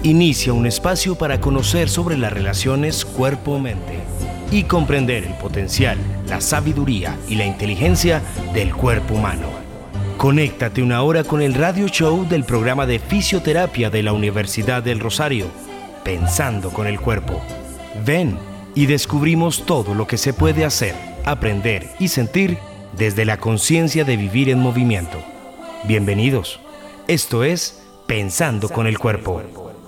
inicia un espacio para conocer sobre las relaciones cuerpo-mente y comprender el potencial, la sabiduría y la inteligencia del cuerpo humano. Conéctate una hora con el radio show del programa de fisioterapia de la Universidad del Rosario, Pensando con el Cuerpo. Ven y descubrimos todo lo que se puede hacer, aprender y sentir desde la conciencia de vivir en movimiento. Bienvenidos. Esto es Pensando con el Cuerpo.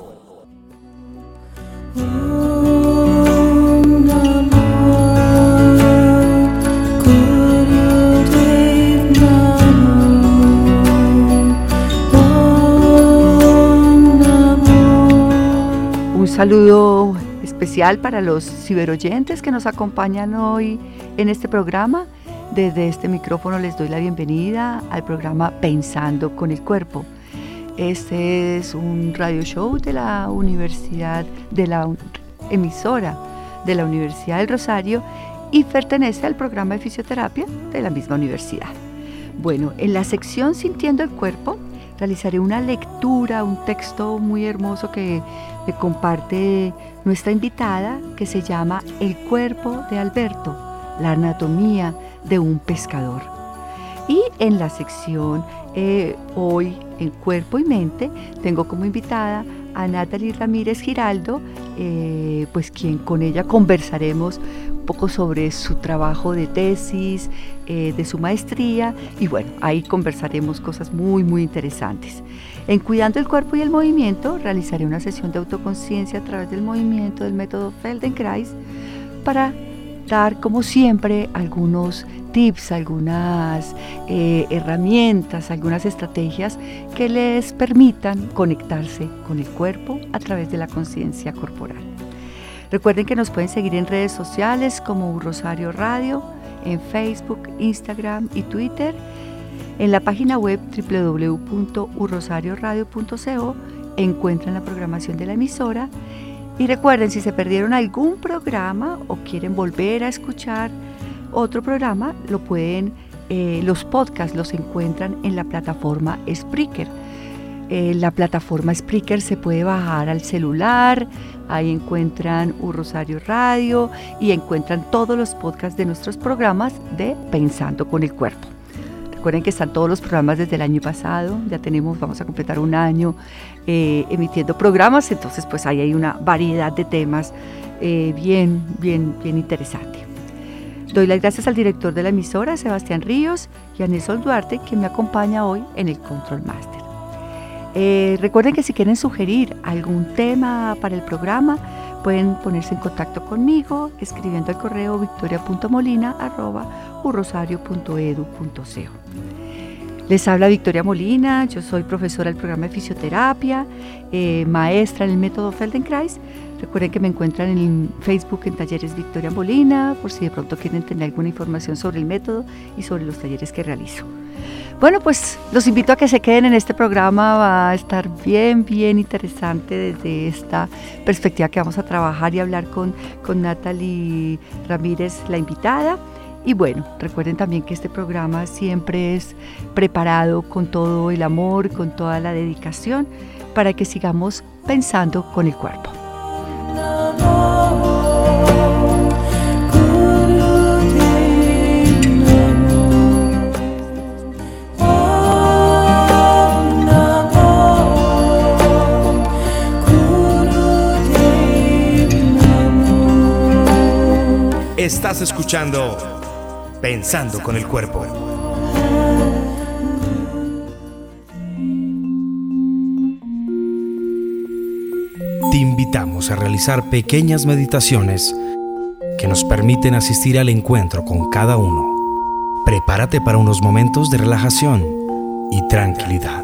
Un saludo especial para los ciberoyentes que nos acompañan hoy en este programa. Desde este micrófono les doy la bienvenida al programa Pensando con el Cuerpo. Este es un radio show de la universidad, de la emisora de la Universidad del Rosario y pertenece al programa de fisioterapia de la misma universidad. Bueno, en la sección Sintiendo el Cuerpo realizaré una lectura, un texto muy hermoso que me comparte nuestra invitada, que se llama El cuerpo de Alberto, la anatomía de un pescador. Y en la sección hoy en Cuerpo y Mente tengo como invitada a Natalie Ramírez Giraldo, pues quien con ella conversaremos un poco sobre su trabajo de tesis, de su maestría, y bueno, ahí conversaremos cosas muy interesantes. En Cuidando el Cuerpo y el Movimiento realizaré una sesión de autoconciencia a través del movimiento del método Feldenkrais para dar, como siempre, algunos tips, algunas herramientas, algunas estrategias que les permitan conectarse con el cuerpo a través de la conciencia corporal. Recuerden que nos pueden seguir en redes sociales como Rosario Radio, en Facebook, Instagram y Twitter, en la página web www.urrosarioradio.co encuentran la programación de la emisora. Y recuerden, si se perdieron algún programa o quieren volver a escuchar otro programa, lo pueden, los podcasts los encuentran en la plataforma Spreaker. La plataforma Spreaker se puede bajar al celular, ahí encuentran Rosario Radio y encuentran todos los podcasts de nuestros programas de Pensando con el Cuerpo. Recuerden que están todos los programas desde el año pasado, ya vamos a completar un año emitiendo programas, entonces pues ahí hay una variedad de temas bien interesante. Doy las gracias al director de la emisora, Sebastián Ríos, y a Nelson Duarte, quien me acompaña hoy en el Control Master. Recuerden que si quieren sugerir algún tema para el programa, pueden ponerse en contacto conmigo escribiendo al correo victoria.molina@urrosario.edu.co. Les habla Victoria Molina, yo soy profesora del programa de fisioterapia, maestra en el método Feldenkrais. Recuerden que me encuentran en Facebook en Talleres Victoria Molina, por si de pronto quieren tener alguna información sobre el método y sobre los talleres que realizo. Bueno, pues los invito a que se queden en este programa, va a estar bien interesante desde esta perspectiva que vamos a trabajar y hablar con Natalie Ramírez, la invitada. Y bueno, recuerden también que este programa siempre es preparado con todo el amor, con toda la dedicación, para que sigamos pensando con el cuerpo. Estás escuchando Pensando con el Cuerpo. Te invitamos a realizar pequeñas meditaciones que nos permiten asistir al encuentro con cada uno. Prepárate para unos momentos de relajación y tranquilidad.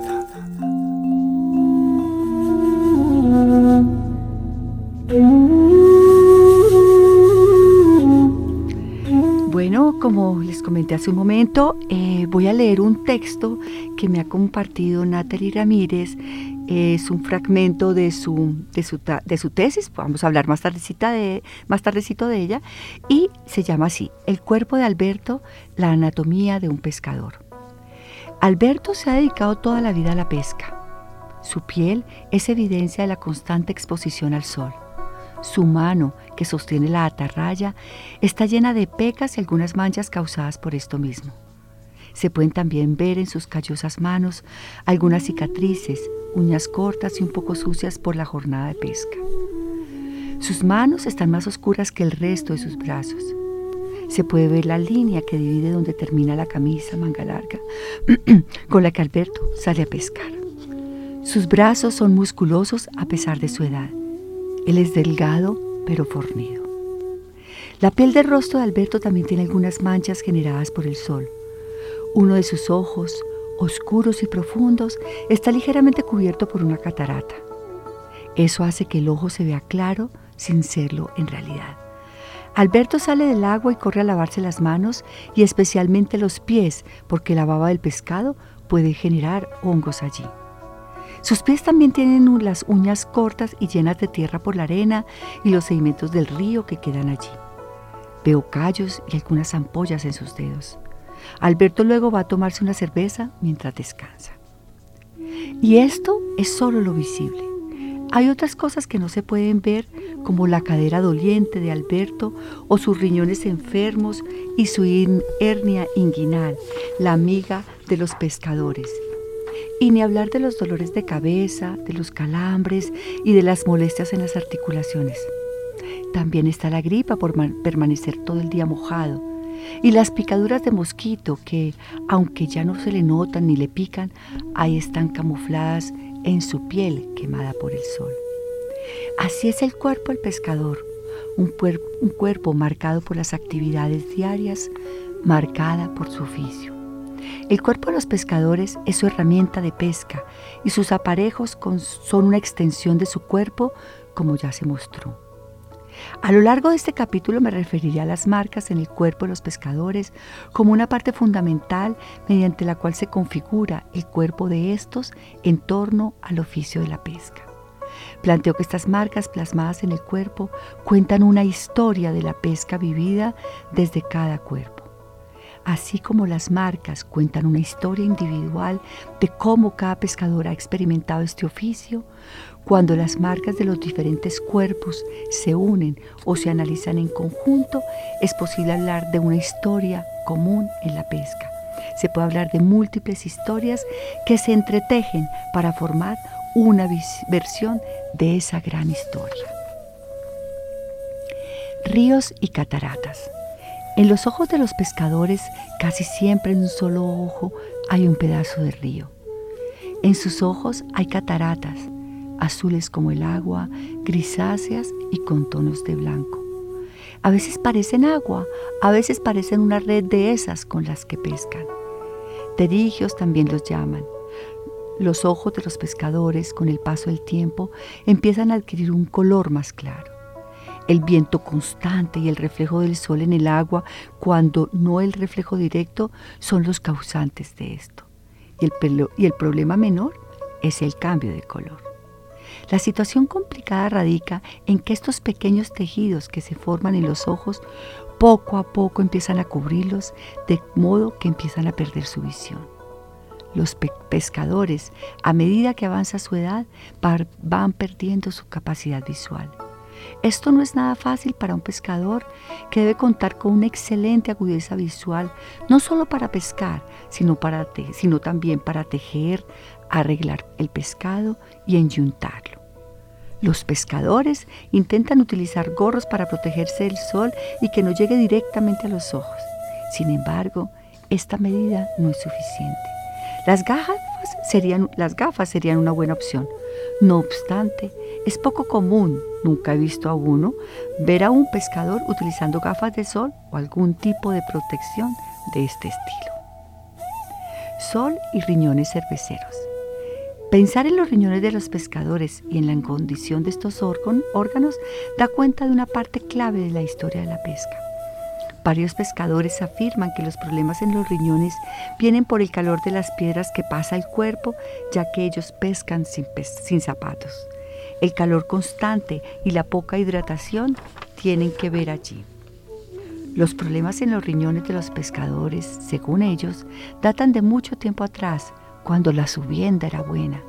Bueno, como les comenté hace un momento, voy a leer un texto que me ha compartido Natalie Ramírez. Es un fragmento de su tesis, vamos a hablar más tardecito de ella, y se llama así: El cuerpo de Alberto, la anatomía de un pescador. Alberto se ha dedicado toda la vida a la pesca. Su piel es evidencia de la constante exposición al sol. Su mano, que sostiene la atarraya, está llena de pecas y algunas manchas causadas por esto mismo. Se pueden también ver en sus callosas manos algunas cicatrices, uñas cortas y un poco sucias por la jornada de pesca. Sus manos están más oscuras que el resto de sus brazos. Se puede ver la línea que divide donde termina la camisa manga larga con la que Alberto sale a pescar. Sus brazos son musculosos a pesar de su edad. Él es delgado pero fornido. La piel del rostro de Alberto también tiene algunas manchas generadas por el sol. Uno de sus ojos, oscuros y profundos, está ligeramente cubierto por una catarata. Eso hace que el ojo se vea claro sin serlo en realidad. Alberto sale del agua y corre a lavarse las manos y especialmente los pies, porque la baba del pescado puede generar hongos allí. Sus pies también tienen las uñas cortas y llenas de tierra por la arena y los sedimentos del río que quedan allí. Veo callos y algunas ampollas en sus dedos. Alberto luego va a tomarse una cerveza mientras descansa. Y esto es solo lo visible. Hay otras cosas que no se pueden ver, como la cadera doliente de Alberto o sus riñones enfermos y su hernia inguinal, la amiga de los pescadores. Y ni hablar de los dolores de cabeza, de los calambres y de las molestias en las articulaciones. También está la gripa por permanecer todo el día mojado y las picaduras de mosquito que, aunque ya no se le notan ni le pican, ahí están camufladas en su piel quemada por el sol. Así es el cuerpo del pescador, un cuerpo marcado por las actividades diarias, marcada por su oficio. El cuerpo de los pescadores es su herramienta de pesca y sus aparejos son una extensión de su cuerpo, como ya se mostró. A lo largo de este capítulo me referiré a las marcas en el cuerpo de los pescadores como una parte fundamental mediante la cual se configura el cuerpo de estos en torno al oficio de la pesca. Planteo que estas marcas plasmadas en el cuerpo cuentan una historia de la pesca vivida desde cada cuerpo. Así como las marcas cuentan una historia individual de cómo cada pescador ha experimentado este oficio, cuando las marcas de los diferentes cuerpos se unen o se analizan en conjunto, es posible hablar de una historia común en la pesca. Se puede hablar de múltiples historias que se entretejen para formar una versión de esa gran historia. Ríos y cataratas. En los ojos de los pescadores, casi siempre en un solo ojo hay un pedazo de río. En sus ojos hay cataratas, azules como el agua, grisáceas y con tonos de blanco. A veces parecen agua, a veces parecen una red de esas con las que pescan. Terigios también los llaman. Los ojos de los pescadores, con el paso del tiempo, empiezan a adquirir un color más claro. El viento constante y el reflejo del sol en el agua, cuando no el reflejo directo, son los causantes de esto. Y el problema menor es el cambio de color. La situación complicada radica en que estos pequeños tejidos que se forman en los ojos poco a poco empiezan a cubrirlos, de modo que empiezan a perder su visión. Los pescadores, a medida que avanza su edad, van perdiendo su capacidad visual. Esto no es nada fácil para un pescador que debe contar con una excelente agudeza visual, no solo para pescar, sino también para tejer, arreglar el pescado y enyuntarlo. Los pescadores intentan utilizar gorros para protegerse del sol y que no llegue directamente a los ojos. Sin embargo, esta medida no es suficiente. Las gafas serían una buena opción. No obstante, es poco común, nunca he visto a uno, ver a un pescador utilizando gafas de sol o algún tipo de protección de este estilo. Sol y riñones cerveceros. Pensar en los riñones de los pescadores y en la condición de estos órganos da cuenta de una parte clave de la historia de la pesca. Varios pescadores afirman que los problemas en los riñones vienen por el calor de las piedras que pasa el cuerpo, ya que ellos pescan sin zapatos. El calor constante y la poca hidratación tienen que ver allí. Los problemas en los riñones de los pescadores, según ellos, datan de mucho tiempo atrás, cuando la subienda era buena.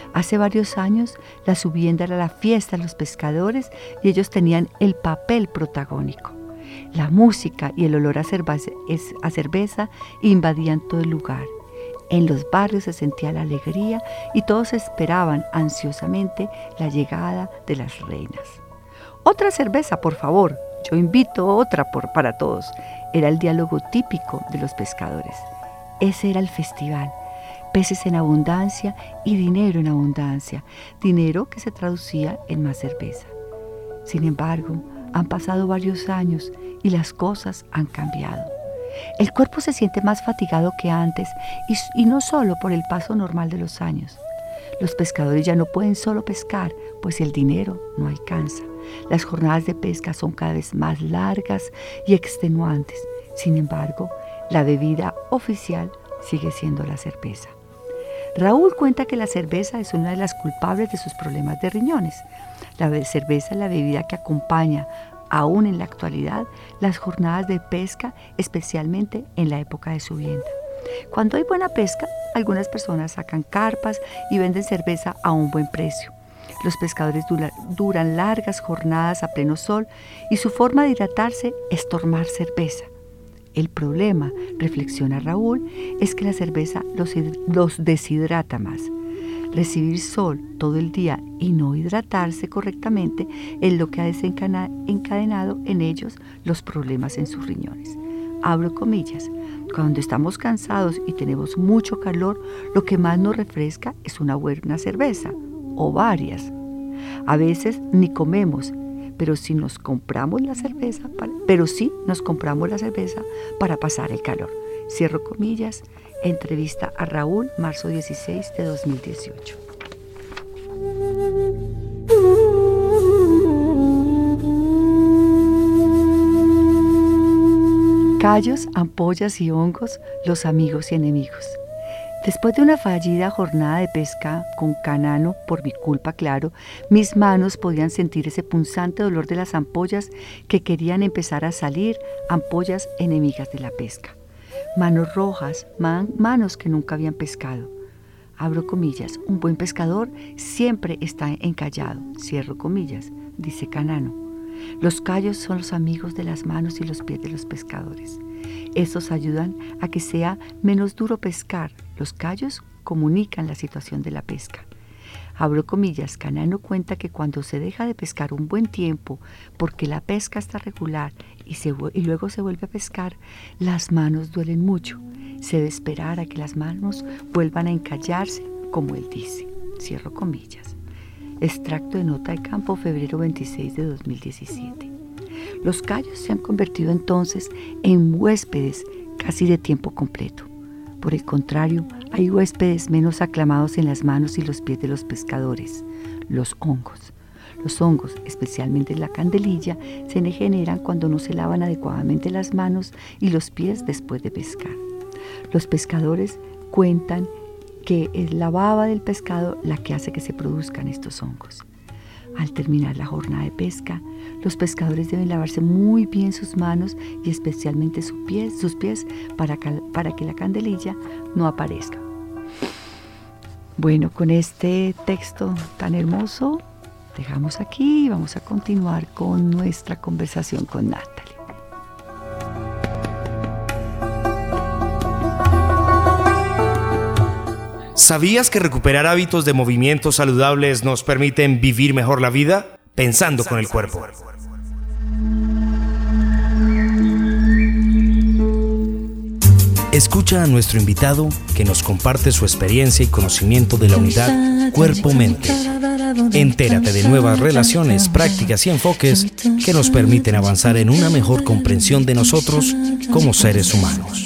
Hace varios años, la subienda era la fiesta de los pescadores y ellos tenían el papel protagónico. La música y el olor a cerveza invadían todo el lugar. En los barrios se sentía la alegría y todos esperaban ansiosamente la llegada de las reinas. «Otra cerveza, por favor. Yo invito otra para todos». Era el diálogo típico de los pescadores. Ese era el festival. Peces en abundancia y dinero en abundancia. Dinero que se traducía en más cerveza. Sin embargo, han pasado varios años y las cosas han cambiado. El cuerpo se siente más fatigado que antes y no solo por el paso normal de los años. Los pescadores ya no pueden solo pescar, pues el dinero no alcanza. Las jornadas de pesca son cada vez más largas y extenuantes. Sin embargo, la bebida oficial sigue siendo la cerveza. Raúl cuenta que la cerveza es una de las culpables de sus problemas de riñones. La cerveza es la bebida que acompaña, aún en la actualidad, las jornadas de pesca, especialmente en la época de subienda. Cuando hay buena pesca, algunas personas sacan carpas y venden cerveza a un buen precio. Los pescadores duran largas jornadas a pleno sol y su forma de hidratarse es tomar cerveza. El problema, reflexiona Raúl, es que la cerveza los deshidrata más. Recibir sol todo el día y no hidratarse correctamente es lo que ha desencadenado en ellos los problemas en sus riñones. Abro comillas. Cuando estamos cansados y tenemos mucho calor, lo que más nos refresca es una buena cerveza o varias. A veces ni comemos, pero sí nos compramos la cerveza para pasar el calor. Cierro comillas. Entrevista a Raúl, marzo 16 de 2018. Callos, ampollas y hongos, los amigos y enemigos. Después de una fallida jornada de pesca con Canano, por mi culpa, claro, mis manos podían sentir ese punzante dolor de las ampollas que querían empezar a salir, ampollas enemigas de la pesca. Manos rojas, manos que nunca habían pescado. Abro comillas, un buen pescador siempre está encallado, cierro comillas, dice Canano. Los callos son los amigos de las manos y los pies de los pescadores. Estos ayudan a que sea menos duro pescar. Los callos comunican la situación de la pesca. Abro comillas, Canano cuenta que cuando se deja de pescar un buen tiempo porque la pesca está regular y luego se vuelve a pescar, las manos duelen mucho. Se debe esperar a que las manos vuelvan a encallarse, como él dice. Cierro comillas. Extracto de nota de campo, febrero 26 de 2017. Los callos se han convertido entonces en huéspedes casi de tiempo completo. Por el contrario, hay huéspedes menos aclamados en las manos y los pies de los pescadores, los hongos. Los hongos, especialmente la candelilla, se generan cuando no se lavan adecuadamente las manos y los pies después de pescar. Los pescadores cuentan que es la baba del pescado la que hace que se produzcan estos hongos. Al terminar la jornada de pesca, los pescadores deben lavarse muy bien sus manos y especialmente sus pies para que la candelilla no aparezca. Bueno, con este texto tan hermoso, dejamos aquí y vamos a continuar con nuestra conversación con Natalie. ¿Sabías que recuperar hábitos de movimientos saludables nos permiten vivir mejor la vida? Pensando con el cuerpo. Escucha a nuestro invitado que nos comparte su experiencia y conocimiento de la unidad cuerpo-mente. Entérate de nuevas relaciones, prácticas y enfoques que nos permiten avanzar en una mejor comprensión de nosotros como seres humanos.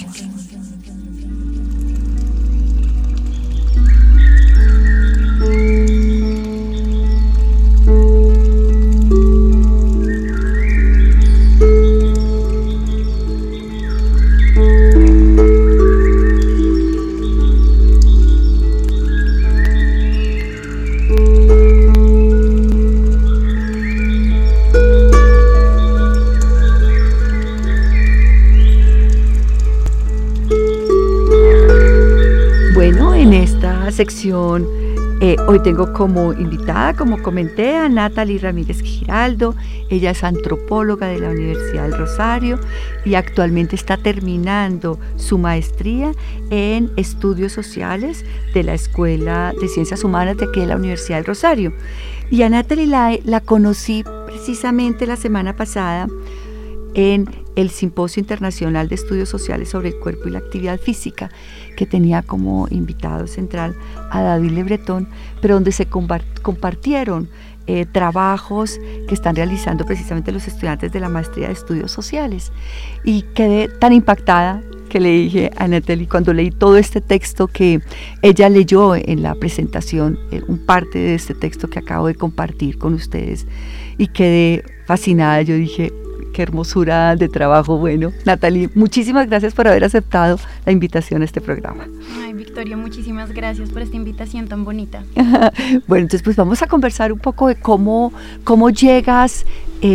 Sección Hoy tengo como invitada, como comenté, a Natalie Ramírez Giraldo. Ella es antropóloga de la Universidad del Rosario y actualmente está terminando su maestría en estudios sociales de la Escuela de Ciencias Humanas de aquí de la Universidad del Rosario. Y a Natalie la conocí precisamente la semana pasada en el Simposio Internacional de Estudios Sociales sobre el Cuerpo y la Actividad Física, que tenía como invitado central a David Le Breton, pero donde se compartieron trabajos que están realizando precisamente los estudiantes de la Maestría de Estudios Sociales. Y quedé tan impactada que le dije a Natalie, cuando leí todo este texto que ella leyó en la presentación, un parte de este texto que acabo de compartir con ustedes, y quedé fascinada. Yo dije, qué hermosura de trabajo. Bueno, Natalie, muchísimas gracias por haber aceptado la invitación a este programa. Ay, Victoria, muchísimas gracias por esta invitación tan bonita. Bueno, entonces pues vamos a conversar un poco de cómo llegas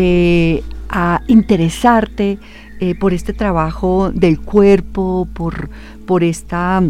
a interesarte por este trabajo del cuerpo, por esta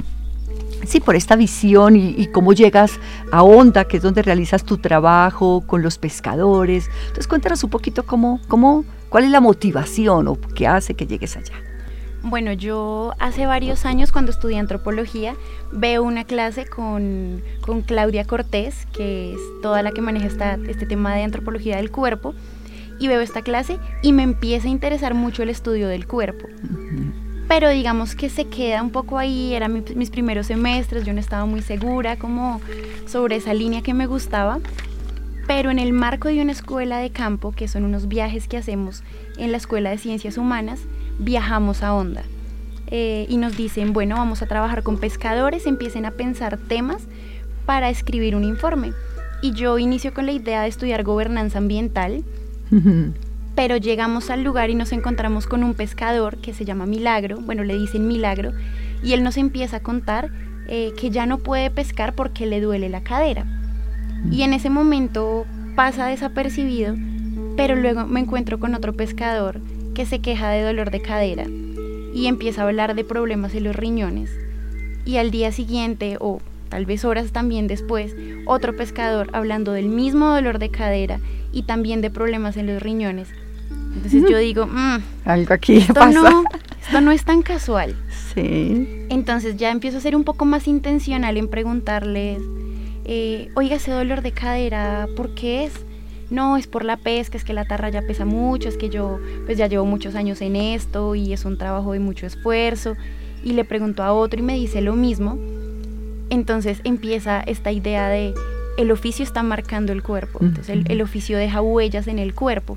visión y cómo llegas a Onda, que es donde realizas tu trabajo con los pescadores. Entonces cuéntanos un poquito cuál es la motivación o qué hace que llegues allá. Bueno, yo hace varios años, cuando estudié antropología, veo una clase con Claudia Cortés, que es toda la que maneja este tema de antropología del cuerpo, y veo esta clase y me empieza a interesar mucho el estudio del cuerpo. Uh-huh. Pero digamos que se queda un poco ahí, eran mis primeros semestres, yo no estaba muy segura como sobre esa línea que me gustaba, pero en el marco de una escuela de campo, que son unos viajes que hacemos en la Escuela de Ciencias Humanas, viajamos a Onda y nos dicen, bueno, vamos a trabajar con pescadores, empiecen a pensar temas para escribir un informe. Y yo inicio con la idea de estudiar gobernanza ambiental, pero llegamos al lugar y nos encontramos con un pescador que se llama Milagro, bueno, le dicen Milagro, y él nos empieza a contar que ya no puede pescar porque le duele la cadera. Y en ese momento pasa desapercibido, pero luego me encuentro con otro pescador que se queja de dolor de cadera y empieza a hablar de problemas en los riñones. Y al día siguiente, o tal vez horas también después, otro pescador hablando del mismo dolor de cadera y también de problemas en los riñones. Entonces yo digo, algo aquí esto no es tan casual. Sí. Entonces ya empiezo a ser un poco más intencional en preguntarles, oiga, ese dolor de cadera, ¿por qué es? No, es por la pesca, es que la atarraya pesa mucho, es que yo pues ya llevo muchos años en esto y es un trabajo de mucho esfuerzo. Y le pregunto a otro y me dice lo mismo. Entonces empieza esta idea de el oficio está marcando el cuerpo, entonces el oficio deja huellas en el cuerpo.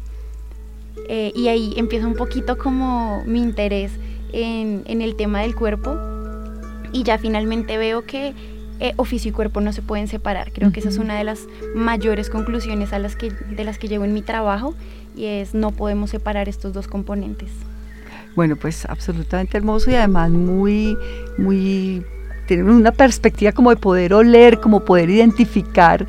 Y ahí empieza un poquito como mi interés en el tema del cuerpo, y ya finalmente veo que oficio y cuerpo no se pueden separar. Creo que esa es una de las mayores conclusiones de las que llego en mi trabajo, y es no podemos separar estos dos componentes. Bueno, pues absolutamente hermoso, y además muy tienen una perspectiva como de poder oler, como poder identificar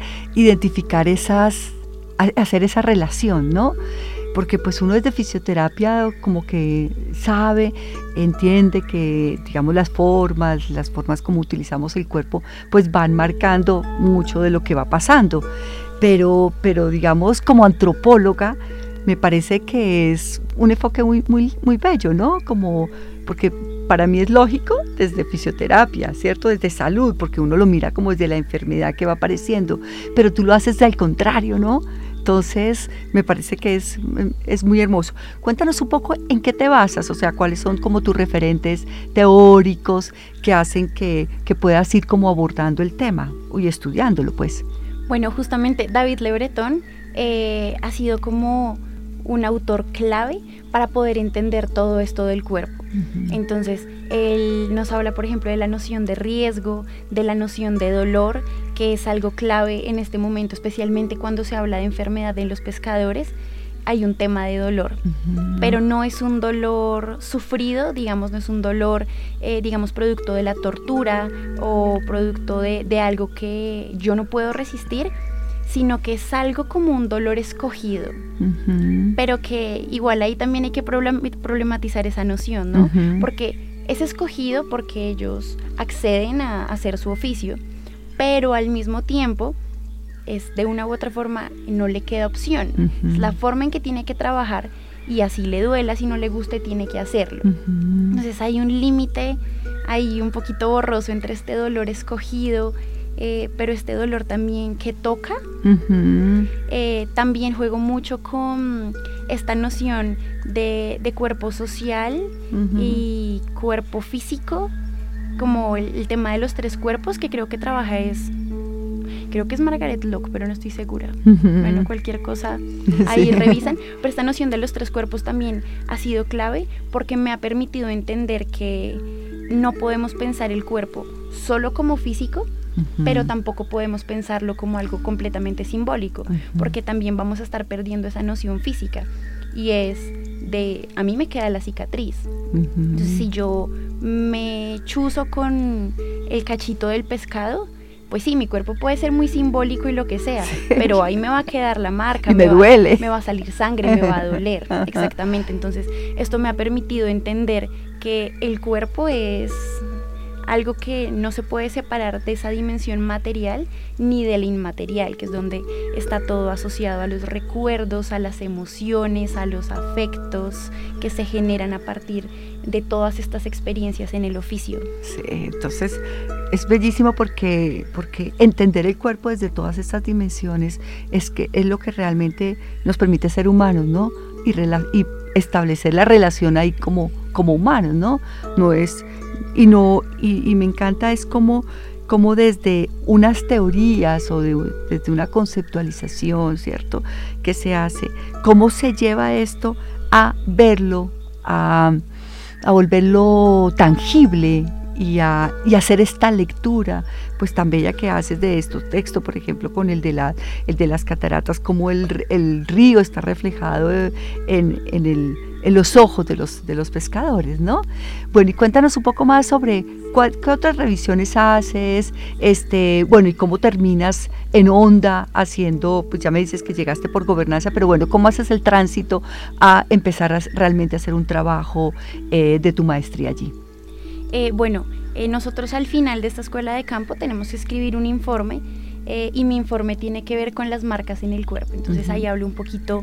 hacer esa relación, ¿no? Porque pues uno desde fisioterapia como que entiende que, digamos, las formas como utilizamos el cuerpo, pues van marcando mucho de lo que va pasando. Pero digamos, como antropóloga, me parece que es un enfoque muy, muy, muy bello, ¿no? Porque para mí es lógico desde fisioterapia, ¿cierto? Desde salud, porque uno lo mira como desde la enfermedad que va apareciendo, pero tú lo haces al contrario, ¿no? Entonces, me parece que es muy hermoso. Cuéntanos un poco en qué te basas, o sea, cuáles son como tus referentes teóricos que hacen que puedas ir como abordando el tema y estudiándolo, pues. Bueno, justamente David Le Breton ha sido como un autor clave para poder entender todo esto del cuerpo. Uh-huh. Entonces, él nos habla, por ejemplo, de la noción de riesgo, de la noción de dolor, que es algo clave en este momento, especialmente cuando se habla de enfermedad en los pescadores. Hay un tema de dolor, uh-huh, pero no es un dolor sufrido, digamos, no es un dolor, digamos, producto de la tortura o producto de algo que yo no puedo resistir, sino que es algo como un dolor escogido, uh-huh, pero que igual ahí también hay que problematizar esa noción, ¿no? Uh-huh. Porque es escogido porque ellos acceden a hacer su oficio, pero al mismo tiempo es de una u otra forma, no le queda opción. Es la forma en que tiene que trabajar, y así le duela, si no le guste, tiene que hacerlo. Entonces hay un límite ahí un poquito borroso entre este dolor escogido, pero este dolor también que toca. También juego mucho con esta noción de cuerpo social y cuerpo físico, como el tema de los 3 cuerpos, que creo que trabaja creo que es Margaret Lock, pero no estoy segura. Bueno, cualquier cosa ahí revisan. Pero esta noción de los 3 cuerpos también ha sido clave, porque me ha permitido entender que no podemos pensar el cuerpo solo como físico, pero tampoco podemos pensarlo como algo completamente simbólico, porque también vamos a estar perdiendo esa noción física, y es de, a mí me queda la cicatriz. Entonces, si yo me chuzo con el cachito del pescado, pues sí, mi cuerpo puede ser muy simbólico y lo que sea, pero ahí me va a quedar la marca, y me duele, me va a salir sangre, me va a doler. Exactamente. Entonces, esto me ha permitido entender que el cuerpo es algo que no se puede separar de esa dimensión material ni del inmaterial, que es donde está todo asociado a los recuerdos, a las emociones, a los afectos que se generan a partir de todas estas experiencias en el oficio. Sí, entonces es bellísimo porque entender el cuerpo desde todas estas dimensiones es lo que realmente nos permite ser humanos, ¿no? Y establecer la relación ahí como humanos, ¿no? Y me encanta es como desde unas teorías o desde una conceptualización, ¿cierto?, que se hace, cómo se lleva esto a verlo, a volverlo tangible y a hacer esta lectura pues tan bella que haces de estos textos, por ejemplo con el de las cataratas, como el río está reflejado en los ojos de los pescadores, ¿no? Bueno, y cuéntanos un poco más sobre qué otras revisiones haces, bueno, y cómo terminas en Honda haciendo, pues ya me dices que llegaste por gobernanza, pero bueno, ¿cómo haces el tránsito a empezar realmente a hacer un trabajo de tu maestría allí? Nosotros al final de esta escuela de campo tenemos que escribir un informe, y mi informe tiene que ver con las marcas en el cuerpo. Entonces ahí hablo un poquito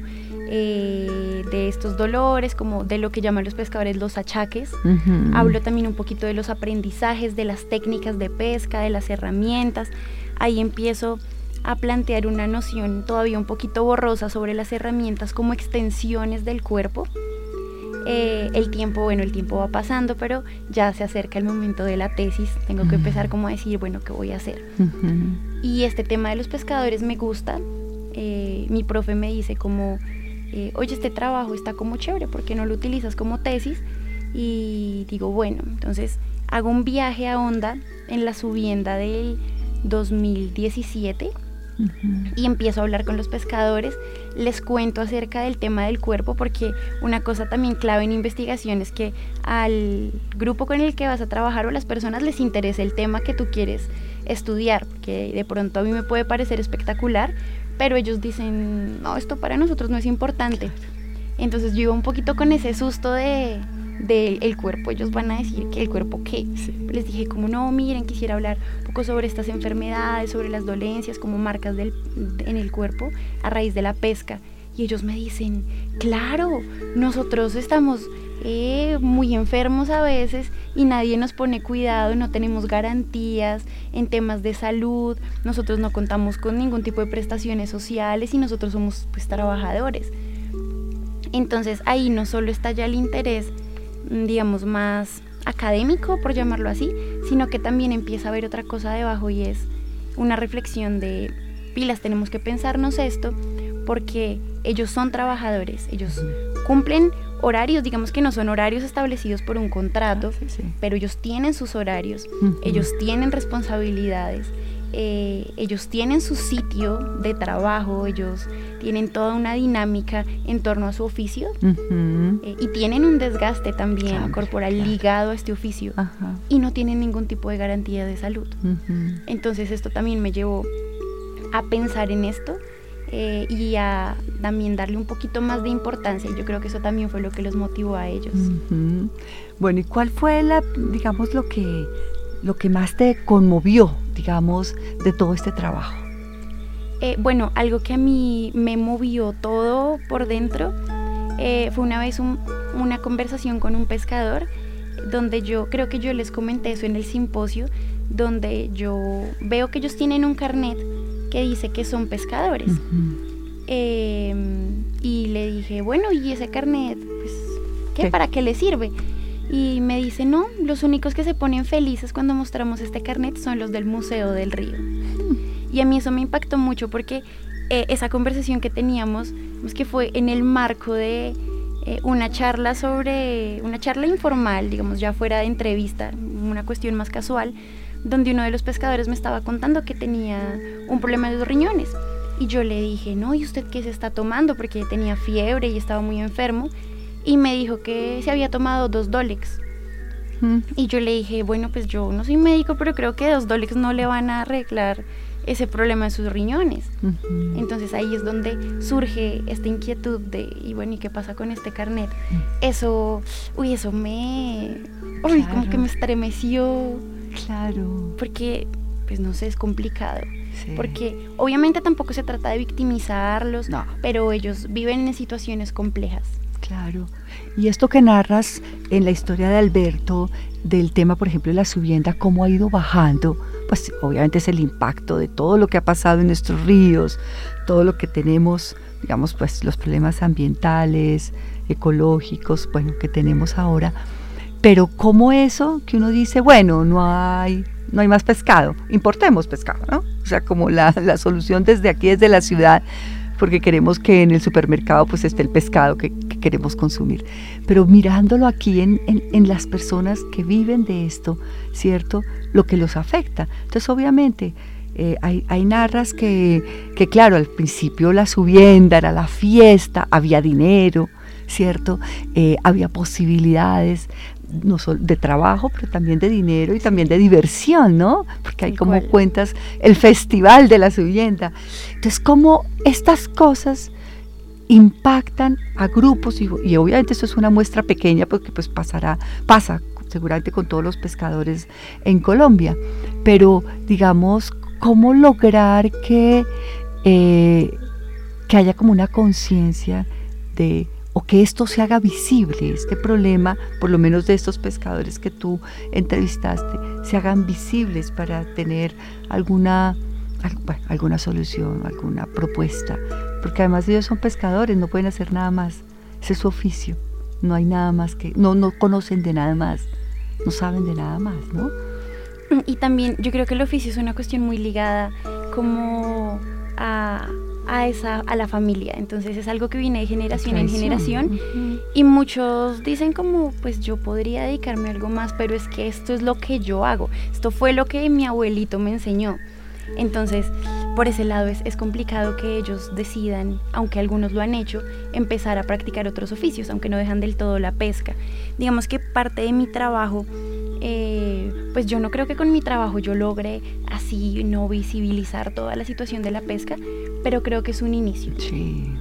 de estos dolores, como de lo que llaman los pescadores los achaques. Hablo también un poquito de los aprendizajes, de las técnicas de pesca, de las herramientas. Ahí empiezo a plantear una noción todavía un poquito borrosa sobre las herramientas como extensiones del cuerpo. El tiempo va pasando, pero ya se acerca el momento de la tesis. Tengo que empezar como a decir, bueno, ¿qué voy a hacer? Y este tema de los pescadores me gusta. Mi profe me dice como, oye, este trabajo está como chévere, ¿por qué no lo utilizas como tesis? Y digo, bueno, entonces hago un viaje a Honda en la subienda del 2017 y empiezo a hablar con los pescadores, les cuento acerca del tema del cuerpo, porque una cosa también clave en investigación es que al grupo con el que vas a trabajar o a las personas les interesa el tema que tú quieres estudiar, porque de pronto a mí me puede parecer espectacular, pero ellos dicen, no, esto para nosotros no es importante. Entonces yo iba un poquito con ese susto del cuerpo. Ellos van a decir que el cuerpo qué. Les dije como no, miren, quisiera hablar un poco sobre estas enfermedades, sobre las dolencias como marcas en el cuerpo a raíz de la pesca. Y ellos me dicen, claro, nosotros estamos muy enfermos a veces y nadie nos pone cuidado, no tenemos garantías en temas de salud, nosotros no contamos con ningún tipo de prestaciones sociales y nosotros somos pues trabajadores. Entonces ahí no solo está ya el interés, digamos, más académico, por llamarlo así, sino que también empieza a haber otra cosa debajo, y es una reflexión de pilas, tenemos que pensarnos esto, porque ellos son trabajadores, ellos cumplen horarios, digamos que no son horarios establecidos por un contrato, pero ellos tienen sus horarios, ellos tienen responsabilidades, ellos tienen su sitio de trabajo, ellos tienen toda una dinámica en torno a su oficio, y tienen un desgaste también corporal ligado a este oficio, y no tienen ningún tipo de garantía de salud. Entonces esto también me llevó a pensar en esto, y a también darle un poquito más de importancia, y yo creo que eso también fue lo que los motivó a ellos. Bueno, ¿y cuál fue digamos, lo que lo que más te conmovió, digamos, de todo este trabajo? Bueno, algo que a mí me movió todo por dentro fue una vez una conversación con un pescador, donde yo creo que yo les comenté eso en el simposio, donde yo veo que ellos tienen un carnet que dice que son pescadores. Y le dije, bueno, ¿y ese carnet, pues, qué? ¿Para qué le sirve? Y me dice, no, los únicos que se ponen felices cuando mostramos este carnet son los del Museo del Río. Y a mí eso me impactó mucho porque esa conversación que teníamos, pues, que fue en el marco de una charla informal, digamos, ya fuera de entrevista, una cuestión más casual, donde uno de los pescadores me estaba contando que tenía un problema de los riñones. Y yo le dije, no, ¿y usted qué se está tomando? Porque tenía fiebre y estaba muy enfermo. Y me dijo que se había tomado 2 Dolex. Y yo le dije, bueno, pues yo no soy médico, pero creo que 2 Dolex no le van a arreglar ese problema de sus riñones. Entonces ahí es donde surge esta inquietud de, y bueno, ¿y qué pasa con este carnet? Eso me... Claro. Como que me estremeció. Claro. Porque, pues no sé, es complicado. Sí. Porque obviamente tampoco se trata de victimizarlos, no, pero ellos viven en situaciones complejas. Claro. Y esto que narras en la historia de Alberto, del tema, por ejemplo, de la subienda, cómo ha ido bajando, pues obviamente es el impacto de todo lo que ha pasado en nuestros ríos, todo lo que tenemos, digamos, pues los problemas ambientales, ecológicos, bueno, que tenemos ahora. Pero cómo eso que uno dice, bueno, no hay más pescado, importemos pescado, ¿no? O sea, como la solución desde aquí, desde la ciudad, porque queremos que en el supermercado pues esté el pescado que queremos consumir. Pero mirándolo aquí en las personas que viven de esto, ¿cierto? Lo que los afecta. Entonces, obviamente, hay narras que claro, al principio la subienda era la fiesta, había dinero, ¿cierto? Había posibilidades no solo de trabajo, pero también de dinero y también de diversión, ¿no? Porque hay, como cuentas, el festival de la subienda. Entonces, cómo estas cosas impactan a grupos, y obviamente esto es una muestra pequeña, porque pues pasa seguramente con todos los pescadores en Colombia, pero digamos, cómo lograr que haya como una conciencia de, o que esto se haga visible, este problema, por lo menos de estos pescadores que tú entrevistaste, se hagan visibles para tener alguna solución, alguna propuesta, porque además ellos son pescadores, no pueden hacer nada más, ese es su oficio, no hay nada más que, no conocen de nada más, no saben de nada más, ¿no? Y también yo creo que el oficio es una cuestión muy ligada como a la familia, entonces es algo que viene de generación en generación. Y muchos dicen como, pues yo podría dedicarme a algo más, pero es que esto es lo que yo hago, esto fue lo que mi abuelito me enseñó. Entonces, por ese lado es complicado que ellos decidan, aunque algunos lo han hecho, empezar a practicar otros oficios, aunque no dejan del todo la pesca. Digamos que parte de mi trabajo, pues yo no creo que con mi trabajo yo logre así no visibilizar toda la situación de la pesca, pero creo que es un inicio. Sí.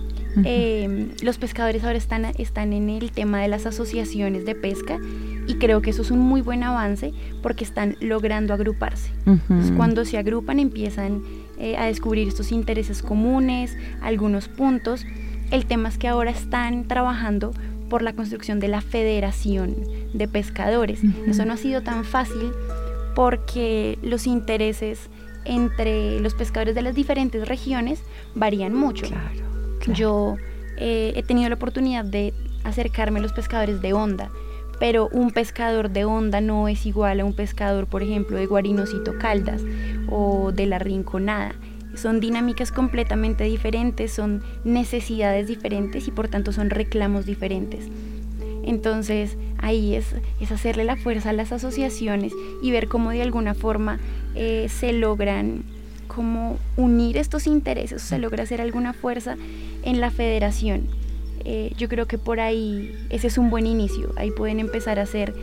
Los pescadores ahora están en el tema de las asociaciones de pesca, y creo que eso es un muy buen avance porque están logrando agruparse. Entonces, cuando se agrupan empiezan a descubrir estos intereses comunes, algunos puntos. El tema es que ahora están trabajando por la construcción de la Federación de Pescadores. Eso no ha sido tan fácil porque los intereses entre los pescadores de las diferentes regiones varían mucho. Claro. Yo he tenido la oportunidad de acercarme a los pescadores de Honda, pero un pescador de Honda no es igual a un pescador, por ejemplo, de Guarinocito Caldas o de La Rinconada. Son dinámicas completamente diferentes, son necesidades diferentes y por tanto son reclamos diferentes. Entonces ahí es hacerle la fuerza a las asociaciones y ver cómo de alguna forma se logran como unir estos intereses, o se logra hacer alguna fuerza en la federación. Yo creo que por ahí ese es un buen inicio, ahí pueden empezar a hacer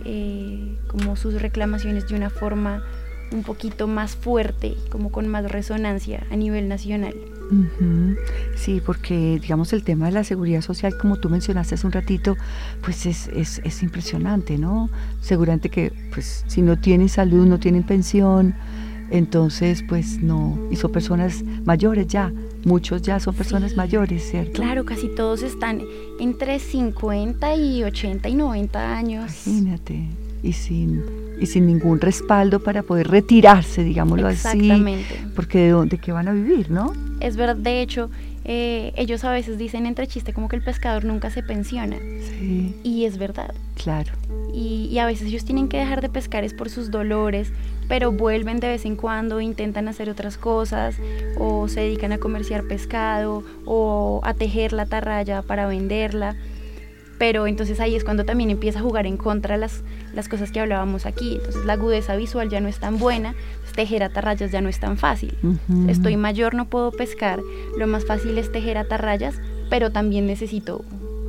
como sus reclamaciones de una forma un poquito más fuerte, como con más resonancia a nivel nacional. Sí, porque digamos el tema de la seguridad social, como tú mencionaste hace un ratito, pues es impresionante, ¿no? Seguramente que pues si no tienen salud, no tienen pensión, entonces pues no, y son personas mayores ya, muchos ya son personas mayores, ¿cierto? Claro, casi todos están entre 50 y 80 y 90 años. Imagínate, y sin ningún respaldo para poder retirarse, digámoslo así. Exactamente. Porque ¿de qué van a vivir, no? Es verdad, de hecho, ellos a veces dicen entre chiste como que el pescador nunca se pensiona. Sí. Y es verdad. Claro. Y a veces ellos tienen que dejar de pescar es por sus dolores, pero vuelven de vez en cuando, intentan hacer otras cosas, o se dedican a comerciar pescado, o a tejer la atarraya para venderla. Pero entonces ahí es cuando también empieza a jugar en contra las cosas que hablábamos aquí. Entonces la agudeza visual ya no es tan buena, tejer atarrayas ya no es tan fácil. Uh-huh. Estoy mayor, no puedo pescar, lo más fácil es tejer atarrayas, pero también necesito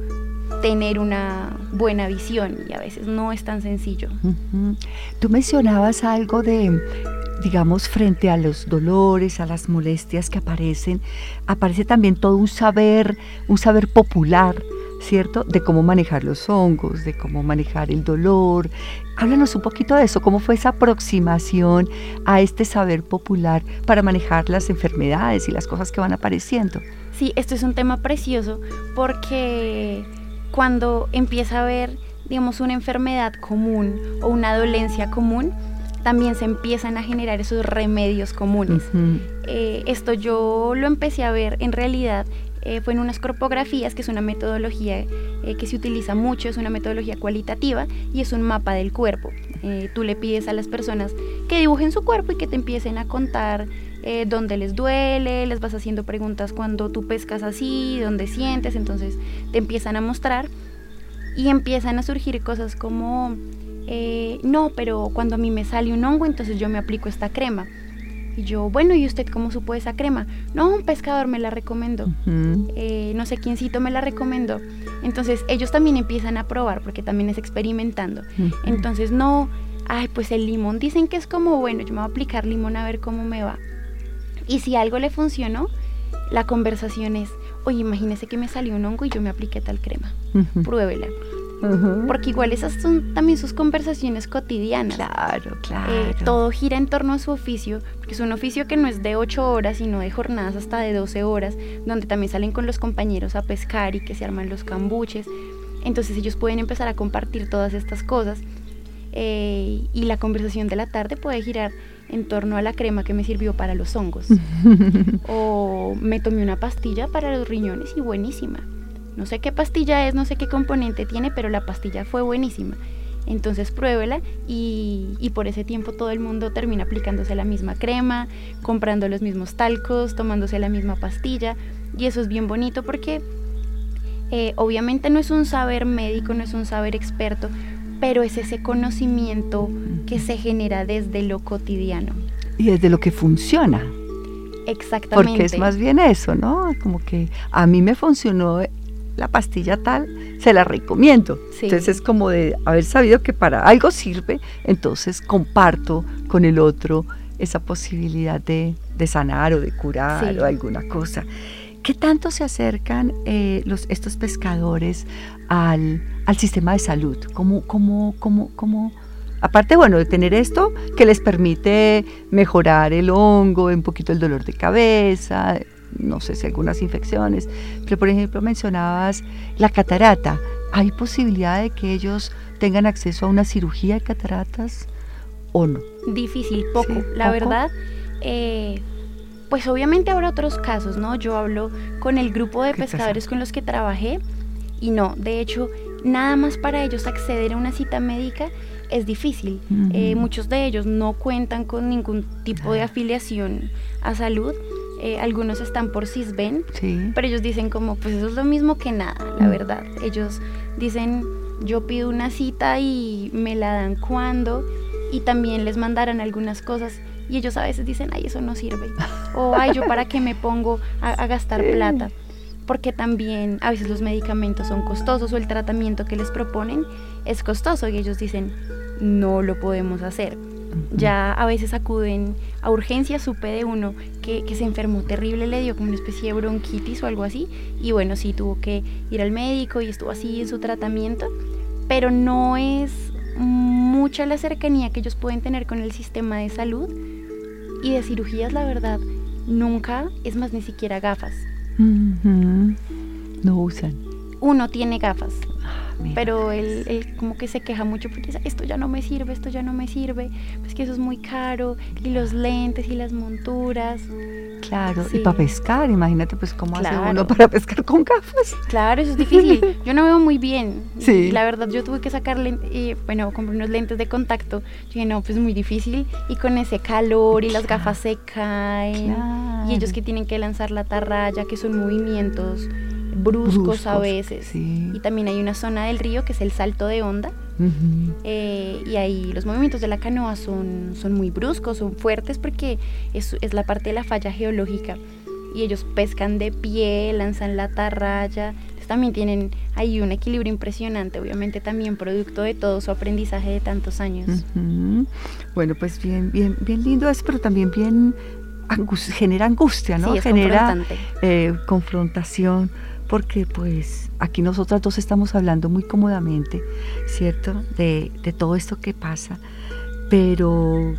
tener una buena visión y a veces no es tan sencillo. Uh-huh. Tú mencionabas algo de, digamos, frente a los dolores, a las molestias que aparece también todo un saber popular, ¿cierto? De cómo manejar los hongos, de cómo manejar el dolor. Háblanos un poquito de eso, cómo fue esa aproximación a este saber popular para manejar las enfermedades y las cosas que van apareciendo. Sí, esto es un tema precioso porque cuando empieza a haber, digamos, una enfermedad común o una dolencia común, también se empiezan a generar esos remedios comunes. Uh-huh. Esto yo lo empecé a ver en realidad. Fue en unas corpografías, que es una metodología que se utiliza mucho, es una metodología cualitativa y es un mapa del cuerpo. Tú le pides a las personas que dibujen su cuerpo y que te empiecen a contar dónde les duele, les vas haciendo preguntas cuando tú pescas así, dónde sientes, entonces te empiezan a mostrar y empiezan a surgir cosas como, no, pero cuando a mí me sale un hongo, entonces yo me aplico esta crema. Y yo, bueno, ¿y usted cómo supo esa crema? No, un pescador me la recomendó. Uh-huh. No sé quiéncito me la recomendó. Entonces ellos también empiezan a probar porque también es experimentando. Uh-huh. Entonces no, ay, pues el limón, dicen que es como bueno, yo me voy a aplicar limón a ver cómo me va. Y si algo le funcionó, la conversación es, oye, imagínese que me salió un hongo y yo me apliqué tal crema. Uh-huh. Pruébela. Uh-huh. Porque igual esas son también sus conversaciones cotidianas. Claro. Todo gira en torno a su oficio, porque es un oficio que no es de 8 horas, sino de jornadas hasta de 12 horas, donde también salen con los compañeros a pescar y que se arman los cambuches. Entonces ellos pueden empezar a compartir todas estas cosas y la conversación de la tarde puede girar en torno a la crema que me sirvió para los hongos. O me tomé una pastilla para los riñones y buenísima. No sé qué pastilla es, no sé qué componente tiene, pero la pastilla fue buenísima. Entonces pruébela y por ese tiempo todo el mundo termina aplicándose la misma crema, comprando los mismos talcos, tomándose la misma pastilla. Y eso es bien bonito porque obviamente no es un saber médico, no es un saber experto, pero es ese conocimiento que se genera desde lo cotidiano. Y desde lo que funciona. Exactamente. Porque es más bien eso, ¿no? Como que a mí me funcionó la pastilla tal, se la recomiendo. Sí. Entonces es como de haber sabido que para algo sirve, entonces comparto con el otro esa posibilidad de sanar o de curar, sí, o alguna cosa. ¿Qué tanto se acercan estos pescadores al sistema de salud? ¿Cómo? Aparte, bueno, de tener esto que les permite mejorar el hongo, un poquito el dolor de cabeza, no sé si algunas infecciones, pero por ejemplo mencionabas la catarata. ¿Hay posibilidad de que ellos tengan acceso a una cirugía de cataratas o no? Difícil, poco. Sí, la verdad, pues obviamente habrá otros casos, ¿no? Yo hablo con el grupo de pescadores con los que trabajé y no, de hecho, nada más para ellos acceder a una cita médica es difícil. Uh-huh. Muchos de ellos no cuentan con ningún tipo de afiliación a salud. Algunos están por CISBEN, sí, pero ellos dicen como, pues eso es lo mismo que nada, la verdad. Ellos dicen, yo pido una cita y me la dan cuando, y también les mandaron algunas cosas, y ellos a veces dicen, ay, eso no sirve, o ay, yo para qué me pongo a gastar plata, porque también a veces los medicamentos son costosos, o el tratamiento que les proponen es costoso, y ellos dicen, no lo podemos hacer. Ya a veces acuden a urgencias. Supe de uno que se enfermó terrible, le dio como una especie de bronquitis o algo así, y bueno, sí tuvo que ir al médico y estuvo así en su tratamiento, pero no es mucha la cercanía que ellos pueden tener con el sistema de salud, y de cirugías la verdad nunca, es más, ni siquiera gafas. No usan. Uno tiene gafas, pero él como que se queja mucho porque dice, esto ya no me sirve, pues que eso es muy caro, y los lentes y las monturas. Claro, sí. Y para pescar, imagínate pues cómo claro. hace uno para pescar con gafas. Claro, eso es difícil. Yo no veo muy bien. Sí. La verdad, yo tuve que sacarle, compré unos lentes de contacto. Yo dije, no, pues muy difícil. Y con ese calor y las gafas se caen. Claro. Y ellos que tienen que lanzar la atarraya, que son movimientos bruscos a veces. Sí. Y también hay una zona del río que es el salto de onda. Y ahí los movimientos de la canoa son muy bruscos, son fuertes, porque es la parte de la falla geológica, y ellos pescan de pie, lanzan la atarraya. Entonces también tienen ahí un equilibrio impresionante, obviamente también producto de todo su aprendizaje de tantos años. Bueno, pues bien lindo es, pero también bien genera angustia, ¿no? Sí, es genera confrontación, porque pues aquí nosotras dos estamos hablando muy cómodamente, ¿cierto? De todo esto que pasa, pero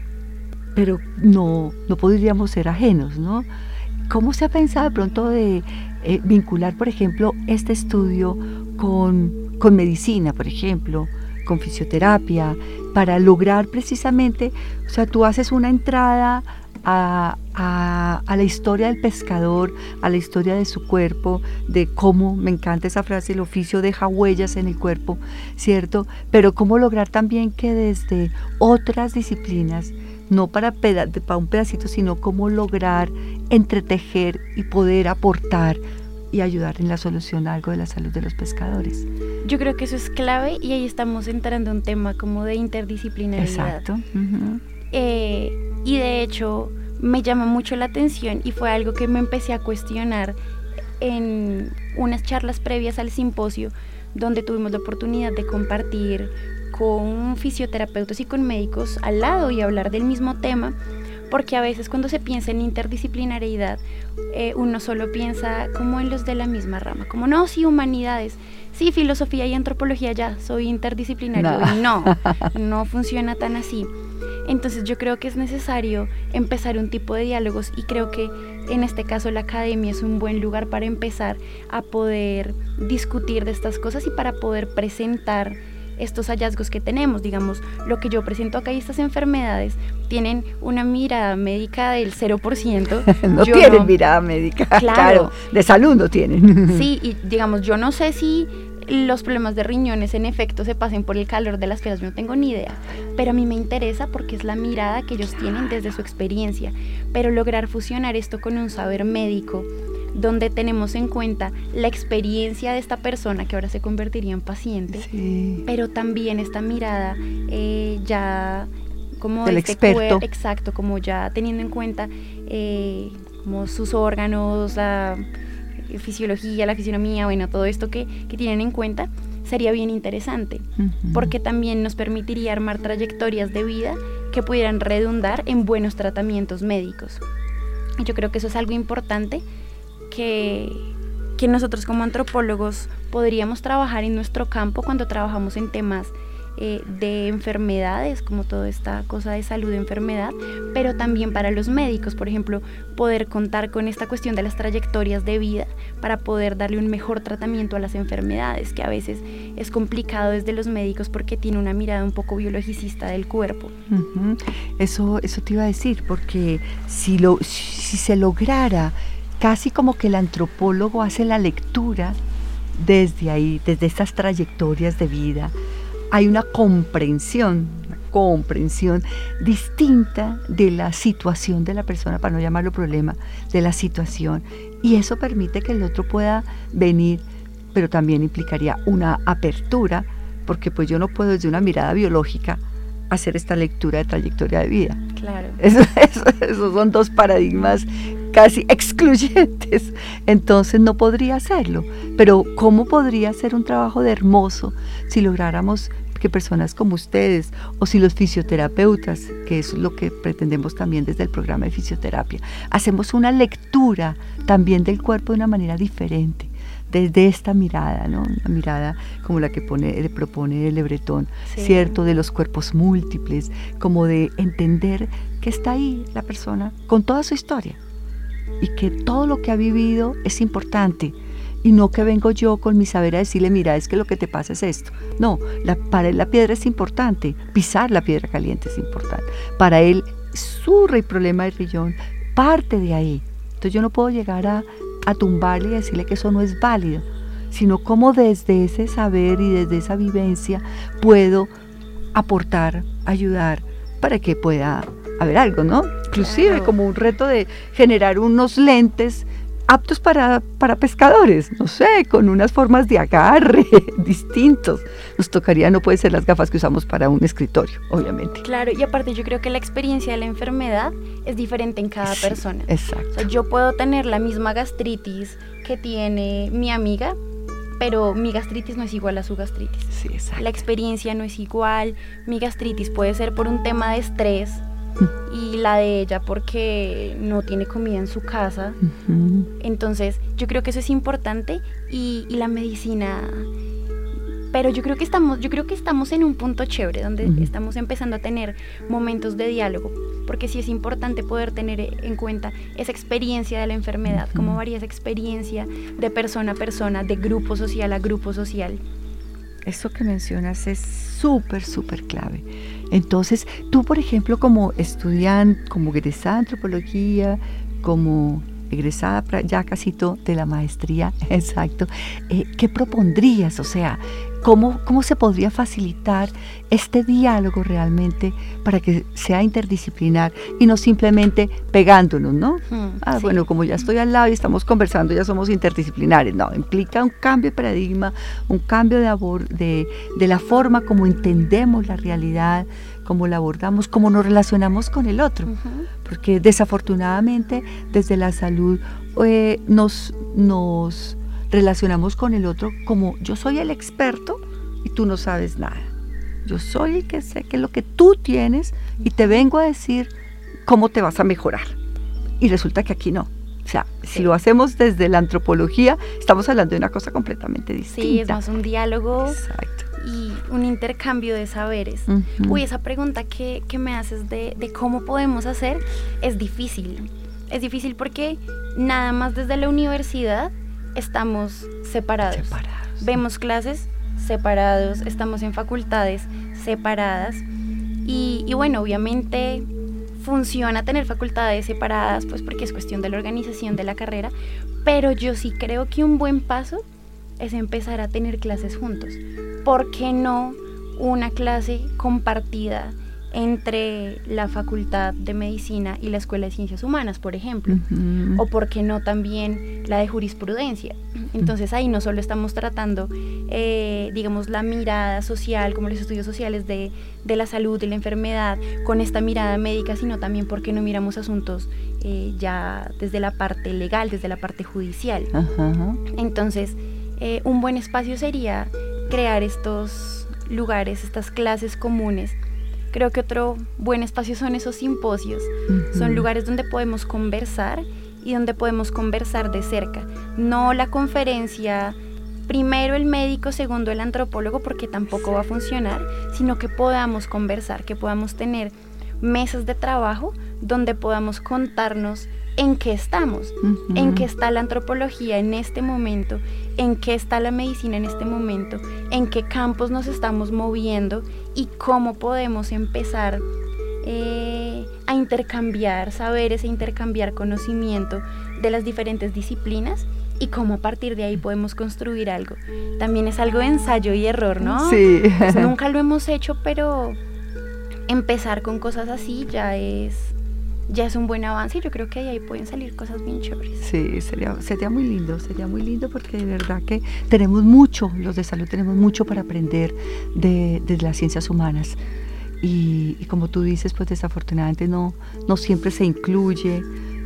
no podríamos ser ajenos, ¿no? ¿Cómo se ha pensado de pronto de vincular, por ejemplo, este estudio con medicina, por ejemplo, con fisioterapia, para lograr precisamente, o sea, tú haces una entrada a la historia del pescador, a la historia de su cuerpo, de cómo, me encanta esa frase, el oficio deja huellas en el cuerpo, ¿cierto? Pero cómo lograr también que desde otras disciplinas, no para un pedacito, sino cómo lograr entretejer y poder aportar y ayudar en la solución a algo de la salud de los pescadores. Yo creo que eso es clave, y ahí estamos entrando en un tema como de interdisciplinaridad. Exacto. Y de hecho me llama mucho la atención, y fue algo que me empecé a cuestionar en unas charlas previas al simposio, donde tuvimos la oportunidad de compartir con fisioterapeutas y con médicos al lado y hablar del mismo tema, porque a veces cuando se piensa en interdisciplinariedad, uno solo piensa como en los de la misma rama, como no, sí, humanidades, sí, filosofía y antropología, ya soy interdisciplinario. No funciona tan así. Entonces yo creo que es necesario empezar un tipo de diálogos, y creo que en este caso la academia es un buen lugar para empezar a poder discutir de estas cosas y para poder presentar estos hallazgos que tenemos. Digamos, lo que yo presento acá, y estas enfermedades tienen una mirada médica del 0%. No tienen mirada médica, claro, de salud no tienen. Sí, y digamos, yo no sé si los problemas de riñones en efecto se pasen por el calor de las piedras, yo no tengo ni idea, pero a mí me interesa porque es la mirada que ellos tienen desde su experiencia. Pero lograr fusionar esto con un saber médico, donde tenemos en cuenta la experiencia de esta persona que ahora se convertiría en paciente, sí, pero también esta mirada ya como del experto, exacto, como ya teniendo en cuenta como sus órganos, la fisiología, la fisionomía, bueno, todo esto que tienen en cuenta, sería bien interesante, porque también nos permitiría armar trayectorias de vida que pudieran redundar en buenos tratamientos médicos. Y yo creo que eso es algo importante que nosotros como antropólogos podríamos trabajar en nuestro campo cuando trabajamos en temas de enfermedades, como toda esta cosa de salud de enfermedad, pero también para los médicos, por ejemplo, poder contar con esta cuestión de las trayectorias de vida para poder darle un mejor tratamiento a las enfermedades, que a veces es complicado desde los médicos porque tiene una mirada un poco biologicista del cuerpo. Eso te iba a decir, porque si se lograra, casi como que el antropólogo hace la lectura desde ahí, desde estas trayectorias de vida, hay una comprensión distinta de la situación de la persona, para no llamarlo problema, de la situación, y eso permite que el otro pueda venir, pero también implicaría una apertura, porque pues yo no puedo desde una mirada biológica hacer esta lectura de trayectoria de vida. Claro. Esos son dos paradigmas casi excluyentes, entonces no podría hacerlo. Pero ¿cómo podría ser un trabajo de hermoso si lográramos que personas como ustedes, o si los fisioterapeutas, que es lo que pretendemos también desde el programa de fisioterapia, hacemos una lectura también del cuerpo de una manera diferente, desde esta mirada, ¿no? Una mirada como la que propone Le Breton, sí, ¿cierto? De los cuerpos múltiples, como de entender que está ahí la persona con toda su historia y que todo lo que ha vivido es importante. Y no que vengo yo con mi saber a decirle, mira, es que lo que te pasa es esto. No, para él la piedra es importante, pisar la piedra caliente es importante. Para él, su problema de riñón parte de ahí. Entonces yo no puedo llegar a tumbarle y decirle que eso no es válido, sino cómo desde ese saber y desde esa vivencia puedo aportar, ayudar para que pueda haber algo, ¿no? Inclusive claro, como un reto de generar unos lentes aptos para pescadores, no sé, con unas formas de agarre distintos. Nos tocaría, no puede ser las gafas que usamos para un escritorio, obviamente. Claro, y aparte yo creo que la experiencia de la enfermedad es diferente en cada persona. Exacto. O sea, yo puedo tener la misma gastritis que tiene mi amiga, pero mi gastritis no es igual a su gastritis. Sí, exacto. La experiencia no es igual, mi gastritis puede ser por un tema de estrés, y la de ella porque no tiene comida en su casa. Uh-huh. Entonces yo creo que eso es importante y la medicina, pero yo creo que estamos en un punto chévere donde uh-huh, estamos empezando a tener momentos de diálogo, porque sí es importante poder tener en cuenta esa experiencia de la enfermedad, uh-huh, cómo varía esa experiencia de persona a persona, de grupo social a grupo social. Eso que mencionas es súper, súper clave. Entonces, tú, por ejemplo, como estudiante, como egresada de antropología, como egresada ya casito de la maestría, exacto, ¿qué propondrías? O sea, ¿cómo se podría facilitar este diálogo realmente para que sea interdisciplinar y no simplemente pegándonos, ¿no? Sí. Bueno, como ya estoy al lado y estamos conversando, ya somos interdisciplinares. No, implica un cambio de paradigma, un cambio de la forma como entendemos la realidad, cómo la abordamos, cómo nos relacionamos con el otro. Uh-huh. Porque desafortunadamente desde la salud nos relacionamos con el otro como yo soy el experto y tú no sabes nada. Yo soy el que sé que es lo que tú tienes y te vengo a decir cómo te vas a mejorar. Y resulta que aquí no. O sea, si lo hacemos desde la antropología, estamos hablando de una cosa completamente distinta. Sí, es más un diálogo. Exacto. Y un intercambio de saberes. Uh-huh. Uy, esa pregunta que me haces de cómo podemos hacer es difícil. Es difícil porque nada más desde la universidad estamos separados. Vemos clases separados, estamos en facultades separadas y bueno, obviamente funciona tener facultades separadas pues porque es cuestión de la organización de la carrera, pero yo sí creo que un buen paso es empezar a tener clases juntos. ¿Por qué no una clase compartida entre la Facultad de Medicina y la Escuela de Ciencias Humanas, por ejemplo? Uh-huh. O por qué no también la de Jurisprudencia. Entonces ahí no solo estamos tratando, digamos, la mirada social, como los estudios sociales de la salud y la enfermedad, con esta mirada médica, sino también por qué no miramos asuntos ya desde la parte legal, desde la parte judicial. Uh-huh. Entonces, un buen espacio sería crear estos lugares, estas clases comunes. Creo que otro buen espacio son esos simposios. Uh-huh. Son lugares donde podemos conversar y donde podemos conversar de cerca. No la conferencia, primero el médico, segundo el antropólogo, porque tampoco va a funcionar, sino que podamos conversar, que podamos tener mesas de trabajo donde podamos contarnos en qué estamos, uh-huh, en qué está la antropología en este momento, en qué está la medicina en este momento, en qué campos nos estamos moviendo y cómo podemos empezar a intercambiar saberes, a intercambiar conocimiento de las diferentes disciplinas y cómo a partir de ahí podemos construir algo. También es algo de ensayo y error, ¿no? Sí. Pues nunca lo hemos hecho, pero empezar con cosas así ya es un buen avance y yo creo que de ahí pueden salir cosas bien chéveres. Sí, sería muy lindo porque de verdad que tenemos mucho, los de salud tenemos mucho para aprender de las ciencias humanas y como tú dices, pues desafortunadamente no siempre se incluye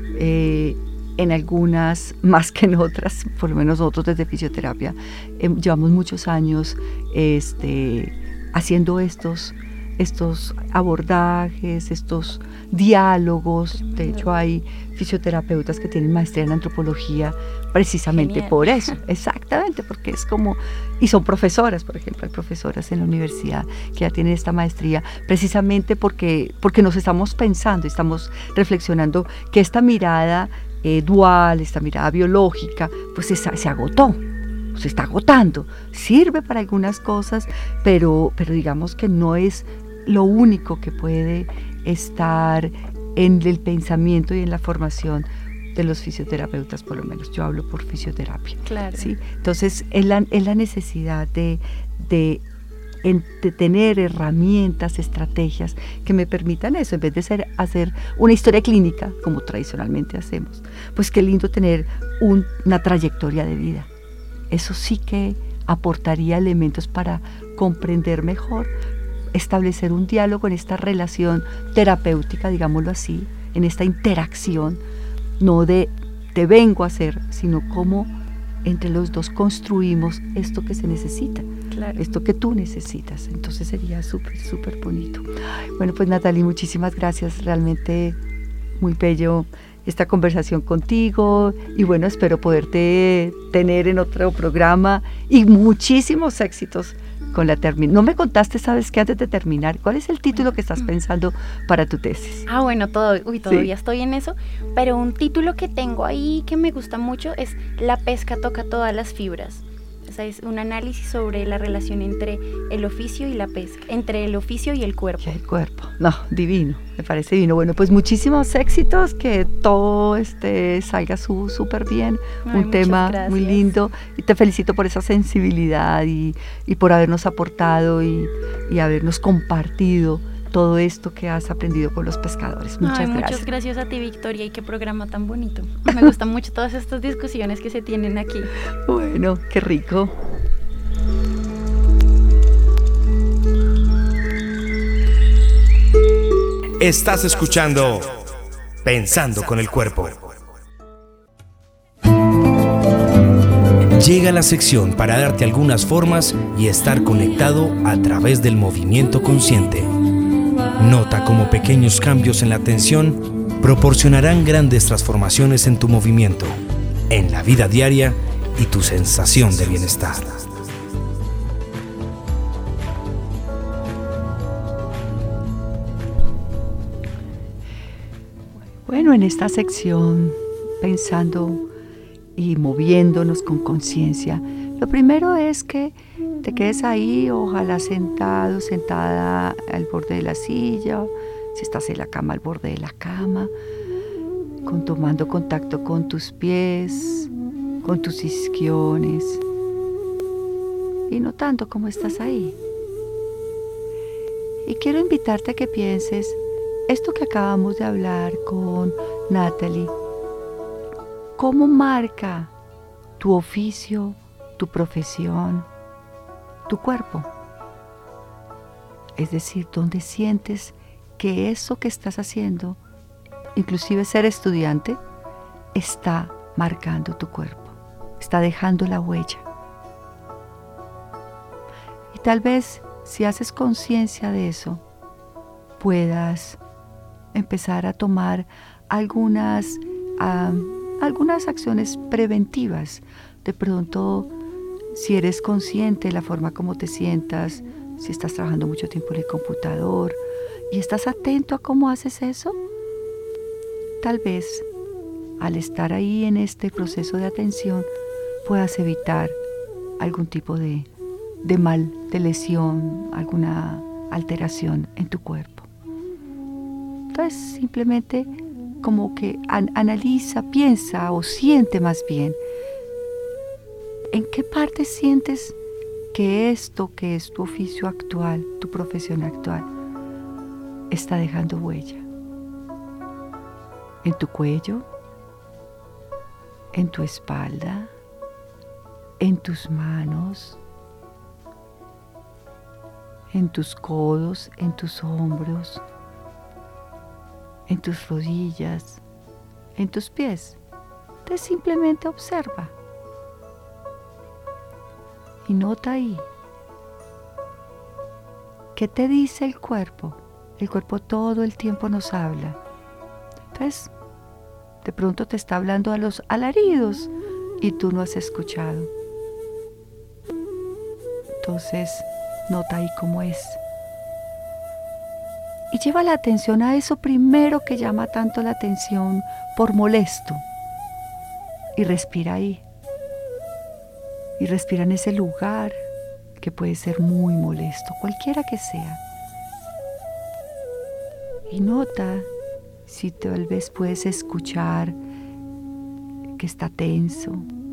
en algunas más que en otras, por lo menos nosotros desde fisioterapia llevamos muchos años haciendo estos abordajes, estos diálogos. De hecho, hay fisioterapeutas que tienen maestría en antropología precisamente Genial. por eso, exactamente, porque es como, y son profesoras, por ejemplo, hay profesoras en la universidad que ya tienen esta maestría precisamente porque nos estamos pensando, estamos reflexionando que esta mirada dual, esta mirada biológica, pues se agotó. Se está agotando, sirve para algunas cosas, pero digamos que no es lo único que puede estar en el pensamiento y en la formación de los fisioterapeutas, por lo menos yo hablo por fisioterapia. Claro. ¿Sí? Entonces es la necesidad de tener herramientas, estrategias que me permitan eso, en vez de hacer una historia clínica, como tradicionalmente hacemos, pues qué lindo tener una trayectoria de vida. Eso sí que aportaría elementos para comprender mejor, establecer un diálogo en esta relación terapéutica, digámoslo así, en esta interacción, no de te vengo a hacer, sino cómo entre los dos construimos esto que se necesita, Claro. esto que tú necesitas. Entonces sería súper, súper bonito. Bueno, pues Natalie, muchísimas gracias, realmente muy bello esta conversación contigo, y bueno, espero poderte tener en otro programa, y muchísimos éxitos con la terminación. No me contaste, ¿sabes qué? Antes de terminar, ¿cuál es el título que estás pensando para tu tesis? Bueno, todavía Sí. estoy en eso, pero un título que tengo ahí que me gusta mucho es La pesca toca todas las fibras. O sea, es un análisis sobre la relación entre el oficio y la pesca, entre el oficio y el cuerpo. Y el cuerpo. No, divino, me parece divino. Bueno, pues muchísimos éxitos, que todo salga súper bien. Ay, Un tema muchas muy gracias. lindo, y te felicito por esa sensibilidad y por habernos aportado y habernos compartido todo esto que has aprendido con los pescadores. Muchas gracias. Muchas gracias a ti, Victoria, y qué programa tan bonito. Me gustan mucho todas estas discusiones que se tienen aquí. Bueno, qué rico. Estás escuchando Pensando con el Cuerpo. Llega la sección para darte algunas formas y estar conectado a través del movimiento consciente. Nota cómo pequeños cambios en la atención proporcionarán grandes transformaciones en tu movimiento, en la vida diaria y tu sensación de bienestar. Bueno, en esta sección, pensando y moviéndonos con conciencia, lo primero es que te quedes ahí, ojalá sentado, sentada al borde de la silla, si estás en la cama, al borde de la cama, tomando contacto con tus pies, con tus isquiones, y notando cómo estás ahí. Y quiero invitarte a que pienses esto que acabamos de hablar con Natalie, ¿cómo marca tu oficio, tu profesión, tu cuerpo? Es decir, ¿dónde sientes que eso que estás haciendo, inclusive ser estudiante, está marcando tu cuerpo, está dejando la huella? Y tal vez, si haces conciencia de eso, puedas empezar a tomar algunas acciones preventivas. De pronto, si eres consciente de la forma como te sientas, si estás trabajando mucho tiempo en el computador y estás atento a cómo haces eso, tal vez al estar ahí en este proceso de atención puedas evitar algún tipo de mal, de lesión, alguna alteración en tu cuerpo. Entonces simplemente como que analiza, piensa o siente más bien en qué parte sientes que esto que es tu oficio actual, tu profesión actual, está dejando huella. En tu cuello, en tu espalda, en tus manos, en tus codos, en tus hombros, en tus rodillas, en tus pies. Entonces simplemente observa y nota ahí. ¿Qué te dice el cuerpo? El cuerpo todo el tiempo nos habla. Entonces, de pronto te está hablando a los alaridos y tú no has escuchado. Entonces, nota ahí cómo es. Y lleva la atención a eso primero que llama tanto la atención por molesto. Y respira ahí. Y respira en ese lugar que puede ser muy molesto, cualquiera que sea. Y nota si tal vez puedes escuchar que está tenso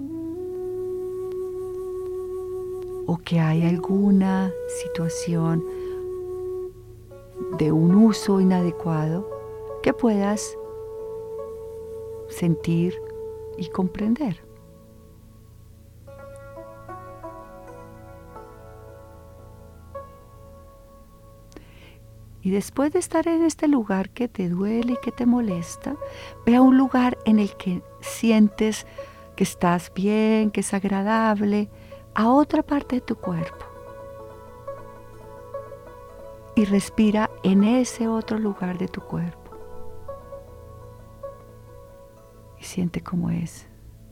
o que hay alguna situación de un uso inadecuado que puedas sentir y comprender. Y después de estar en este lugar que te duele y que te molesta, ve a un lugar en el que sientes que estás bien, que es agradable, a otra parte de tu cuerpo. Y respira en ese otro lugar de tu cuerpo. Y siente cómo es.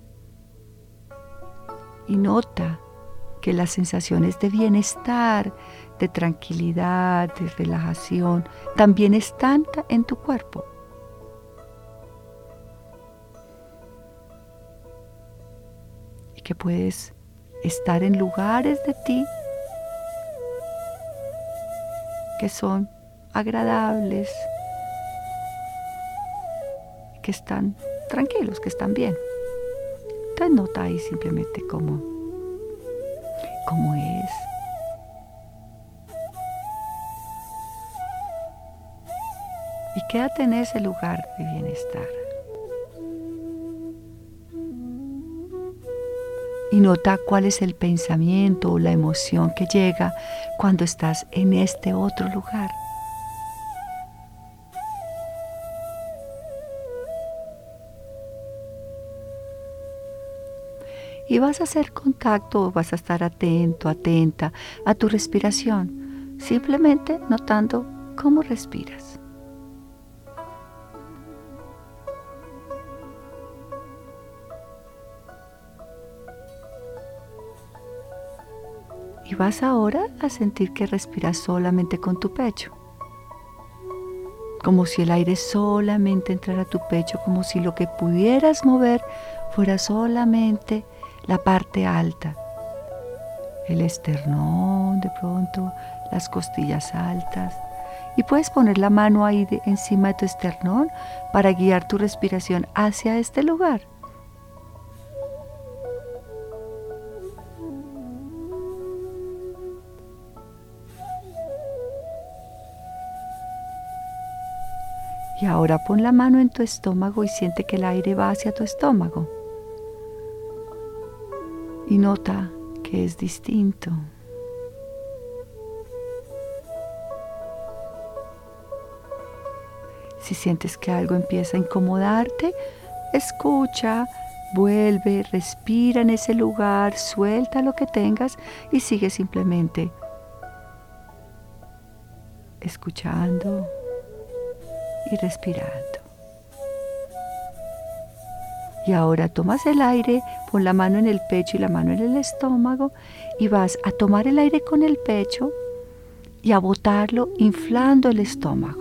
Y nota que las sensaciones de bienestar, de tranquilidad, de relajación, también están en tu cuerpo. Y que puedes estar en lugares de ti que son agradables, que están tranquilos, que están bien. Entonces nota ahí simplemente cómo es. Y quédate en ese lugar de bienestar. Y nota cuál es el pensamiento o la emoción que llega cuando estás en este otro lugar. Y vas a hacer contacto, vas a estar atento, atenta a tu respiración, simplemente notando cómo respiras. Y vas ahora a sentir que respiras solamente con tu pecho, como si el aire solamente entrara a tu pecho, como si lo que pudieras mover fuera solamente la parte alta, el esternón, de pronto las costillas altas, y puedes poner la mano ahí encima de tu esternón para guiar tu respiración hacia este lugar. Y ahora pon la mano en tu estómago y siente que el aire va hacia tu estómago. Y nota que es distinto. Si sientes que algo empieza a incomodarte, escucha, vuelve, respira en ese lugar, suelta lo que tengas y sigue simplemente escuchando y respirando. Y ahora tomas el aire, pon la mano en el pecho y la mano en el estómago y vas a tomar el aire con el pecho y a botarlo inflando el estómago.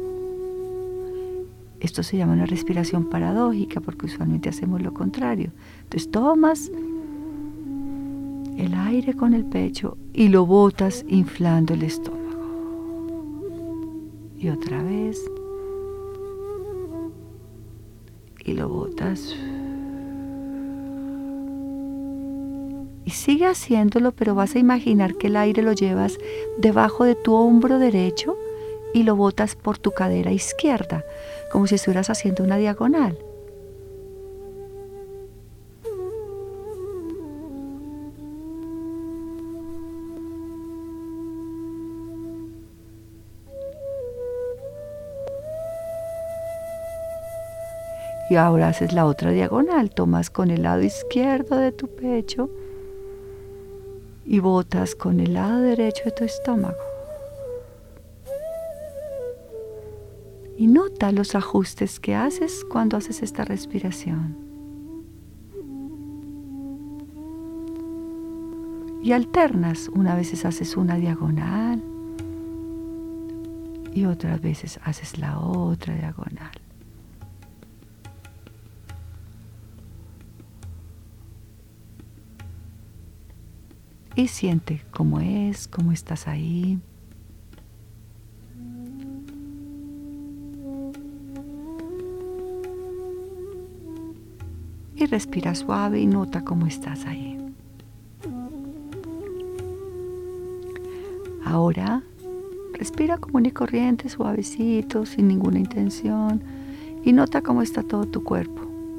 Esto se llama una respiración paradójica porque usualmente hacemos lo contrario. Entonces tomas el aire con el pecho y lo botas inflando el estómago. Y otra vez. Y lo botas. Y sigue haciéndolo, pero vas a imaginar que el aire lo llevas debajo de tu hombro derecho y lo botas por tu cadera izquierda, como si estuvieras haciendo una diagonal. Y ahora haces la otra diagonal, tomas con el lado izquierdo de tu pecho y botas con el lado derecho de tu estómago. Y nota los ajustes que haces cuando haces esta respiración. Y alternas, unas veces haces una diagonal y otras veces haces la otra diagonal. Y siente cómo es, cómo estás ahí. Y respira suave y nota cómo estás ahí. Ahora respira común y corriente, suavecito, sin ninguna intención, y nota cómo está todo tu cuerpo.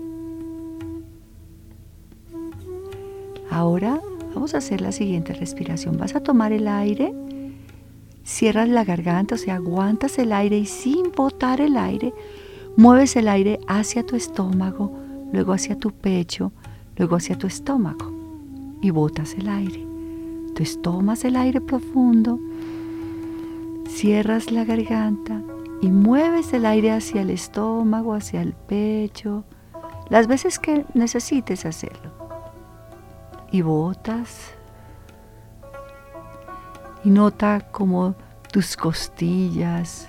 Ahora vamos a hacer la siguiente respiración. Vas a tomar el aire, cierras la garganta, o sea, aguantas el aire y sin botar el aire, mueves el aire hacia tu estómago, luego hacia tu pecho, luego hacia tu estómago y botas el aire. Entonces tomas el aire profundo, cierras la garganta y mueves el aire hacia el estómago, hacia el pecho, las veces que necesites hacerlo. Y botas y nota cómo tus costillas,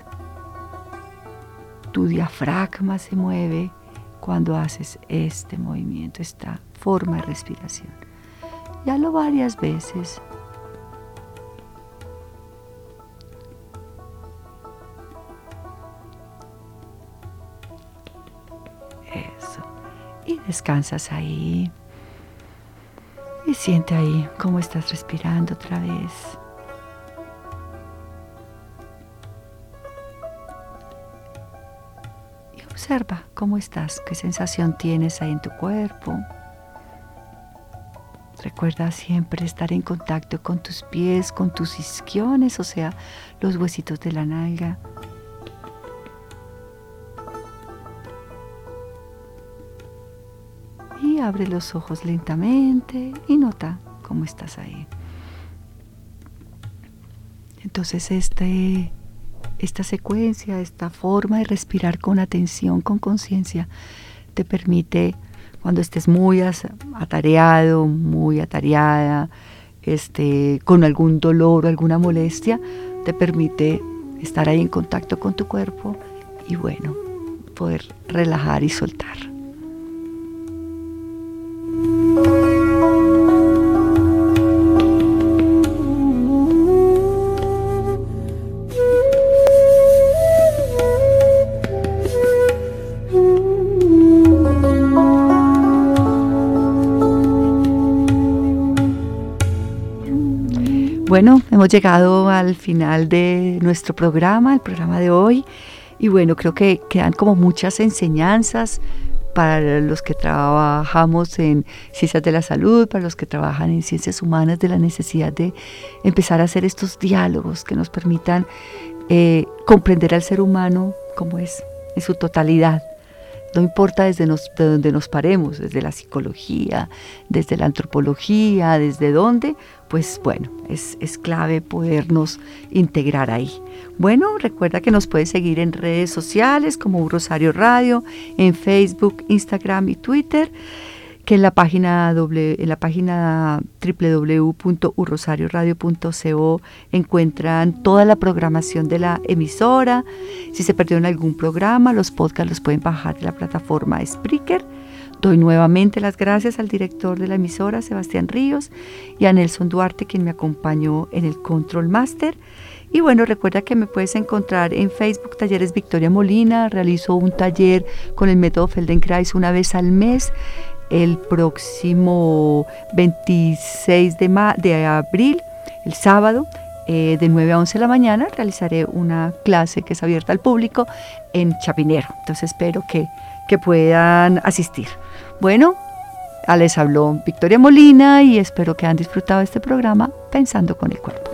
tu diafragma se mueve cuando haces este movimiento, esta forma de respiración. Y hazlo varias veces. Eso. Y descansas ahí. Y siente ahí cómo estás respirando otra vez. Y observa cómo estás, qué sensación tienes ahí en tu cuerpo. Recuerda siempre estar en contacto con tus pies, con tus isquiones, o sea, los huesitos de la nalga. Y abre los ojos lentamente y nota cómo estás ahí. Entonces esta secuencia, esta forma de respirar con atención, con conciencia, te permite, cuando estés muy atareado, muy atareada, con algún dolor o alguna molestia, te permite estar ahí en contacto con tu cuerpo y bueno, poder relajar y soltar. Bueno, hemos llegado al final de nuestro programa, el programa de hoy, y bueno, creo que quedan como muchas enseñanzas para los que trabajamos en ciencias de la salud, para los que trabajan en ciencias humanas, de la necesidad de empezar a hacer estos diálogos que nos permitan comprender al ser humano como es en su totalidad. No importa desde donde nos paremos, desde la psicología, desde la antropología, desde dónde, pues bueno, es clave podernos integrar ahí. Bueno, recuerda que nos puedes seguir en redes sociales como Rosario Radio, en Facebook, Instagram y Twitter, que en la página www.urrosarioradio.co encuentran toda la programación de la emisora. Si se perdieron algún programa, los podcasts los pueden bajar de la plataforma Spreaker. Doy nuevamente las gracias al director de la emisora, Sebastián Ríos, y a Nelson Duarte, quien me acompañó en el Control Master. Y bueno, recuerda que me puedes encontrar en Facebook, Talleres Victoria Molina. Realizo un taller con el método Feldenkrais una vez al mes. El próximo 26 de abril, el sábado, de 9 a 11 de la mañana, realizaré una clase que es abierta al público en Chapinero. Entonces espero que puedan asistir. Bueno, les habló Victoria Molina y espero que hayan disfrutado este programa Pensando con el Cuerpo.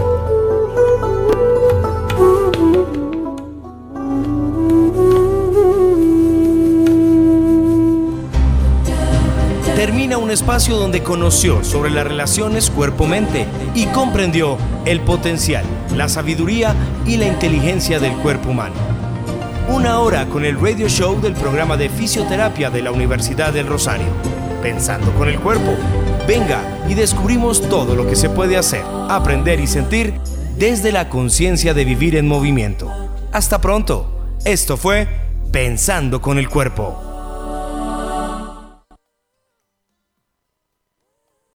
Termina un espacio donde conoció sobre las relaciones cuerpo-mente y comprendió el potencial, la sabiduría y la inteligencia del cuerpo humano. Una hora con el radio show del programa de fisioterapia de la Universidad del Rosario. Pensando con el cuerpo. Venga y descubrimos todo lo que se puede hacer, aprender y sentir desde la conciencia de vivir en movimiento. Hasta pronto. Esto fue Pensando con el Cuerpo.